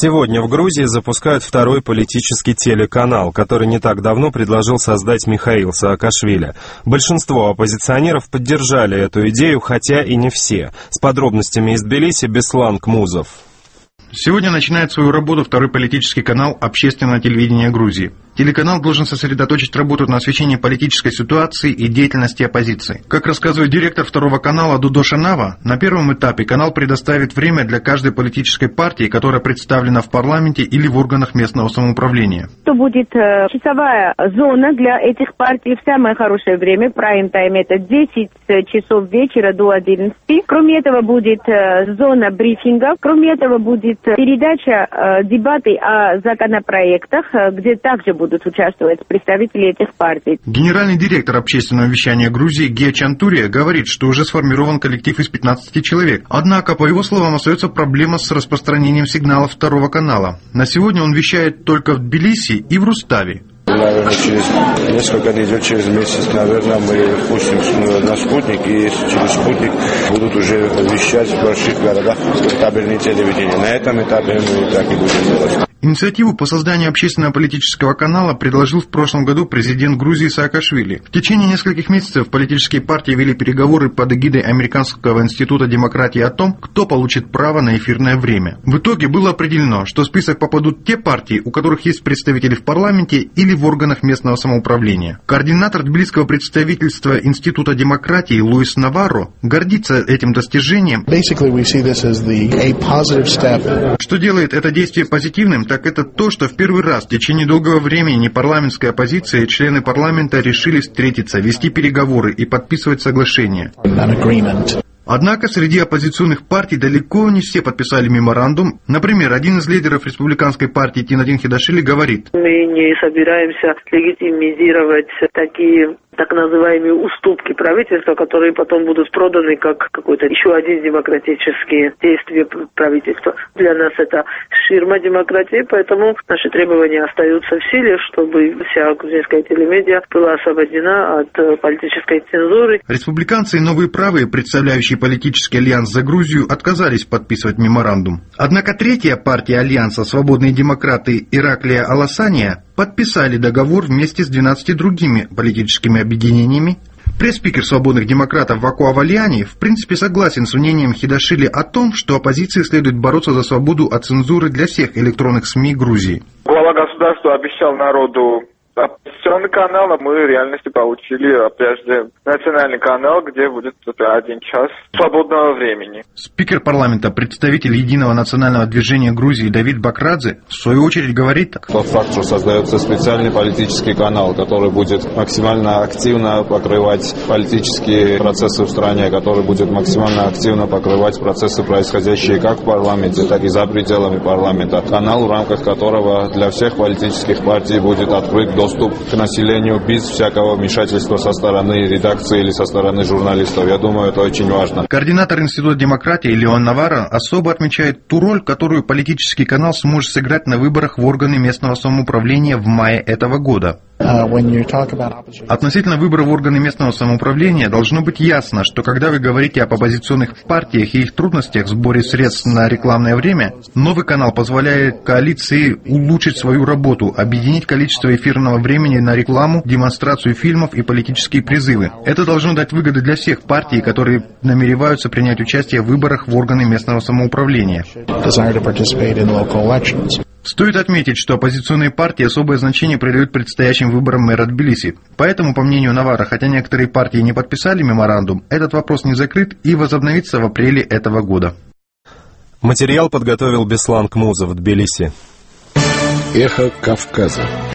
Сегодня в Грузии запускают второй политический телеканал, который не так давно предложил создать Михаил Саакашвили. Большинство оппозиционеров поддержали эту идею, хотя и не все. С подробностями из Тбилиси Беслан Кмузов. Сегодня начинает свою работу второй политический канал общественного телевидения Грузии. Телеканал должен сосредоточить работу на освещении политической ситуации и деятельности оппозиции. Как рассказывает директор второго канала Дудо Шанава, на первом этапе канал предоставит время для каждой политической партии, которая представлена в парламенте или в органах местного самоуправления. Это будет часовая зона для этих партий в самое хорошее время. Прайм-тайм — это 10 часов вечера до 11. Кроме этого будет зона брифингов. Кроме этого будет передача дебаты о законопроектах, где также будут участвовать представители этих партий. Генеральный директор общественного вещания Грузии Гия Чантурия говорит, что уже сформирован коллектив из 15 человек. Однако, по его словам, остается проблема с распространением сигналов второго канала. На сегодня он вещает только в Тбилиси и в Руставе. Наверное, через несколько недель, через месяц, наверное, мы пустим на спутник, и через спутник будут уже вещать в больших городах кабельное телевидение. На этом этапе мы так и будем делать. Инициативу по созданию общественного политического канала предложил в прошлом году президент Грузии Саакашвили. В течение нескольких месяцев политические партии вели переговоры под эгидой Американского института демократии о том, кто получит право на эфирное время. В итоге было определено, что в список попадут те партии, у которых есть представители в парламенте или в органах местного самоуправления. Координатор тбилисского представительства Института демократии Луис Наварро гордится этим достижением. Что делает это действие позитивным, так это то, что в первый раз в течение долгого времени непарламентская оппозиция и члены парламента решили встретиться, вести переговоры и подписывать соглашение. Однако среди оппозиционных партий далеко не все подписали меморандум. Например, один из лидеров республиканской партии Тинадин Хидашвили говорит: мы не собираемся легитимизировать такие так называемые уступки правительства, которые потом будут проданы как какой-то еще один демократический действие правительства. Для нас это ширма демократии, поэтому наши требования остаются в силе, чтобы вся грузинская телемедиа была освобождена от политической цензуры. Республиканцы и новые правые, представляющие политический альянс за Грузию, отказались подписывать меморандум. Однако третья партия альянса «Свободные демократы» Ираклия Аласания подписали договор вместе с 12 другими политическими объединениями. Пресс-спикер «Свободных демократов» Ваку Авалиани в принципе согласен с мнением Хидашвили о том, что оппозиции следует бороться за свободу от цензуры для всех электронных СМИ Грузии. Глава государства обещал народу оппозиционный канал, а мы в реальности получили прежде национальный канал, где будет 1 час свободного времени. Спикер парламента, представитель Единого национального движения Грузии Давид Бакрадзе, в свою очередь говорит так. Тот факт, что создается специальный политический канал, который будет максимально активно покрывать политические процессы в стране, который будет максимально активно покрывать процессы, происходящие как в парламенте, так и за пределами парламента. Канал, в рамках которого для всех политических партий будет открыт доступ к населению без всякого вмешательства со стороны редакции или со стороны журналистов. Я думаю, это очень важно. Координатор Института демократии Леон Наварро особо отмечает ту роль, которую политический канал сможет сыграть на выборах в органы местного самоуправления в мае этого года. Относительно выборов в органы местного самоуправления должно быть ясно, что когда вы говорите об оппозиционных партиях и их трудностях в сборе средств на рекламное время, новый канал позволяет коалиции улучшить свою работу, объединить количество эфирного времени на рекламу, демонстрацию фильмов и политические призывы. Это должно дать выгоды для всех партий, которые намереваются принять участие в выборах в органы местного самоуправления. Стоит отметить, что оппозиционные партии особое значение придают предстоящим выборам мэра Тбилиси. Поэтому, по мнению Наварро, хотя некоторые партии не подписали меморандум, этот вопрос не закрыт и возобновится в апреле этого года. Материал подготовил Беслан Кмузов в Тбилиси. Эхо Кавказа.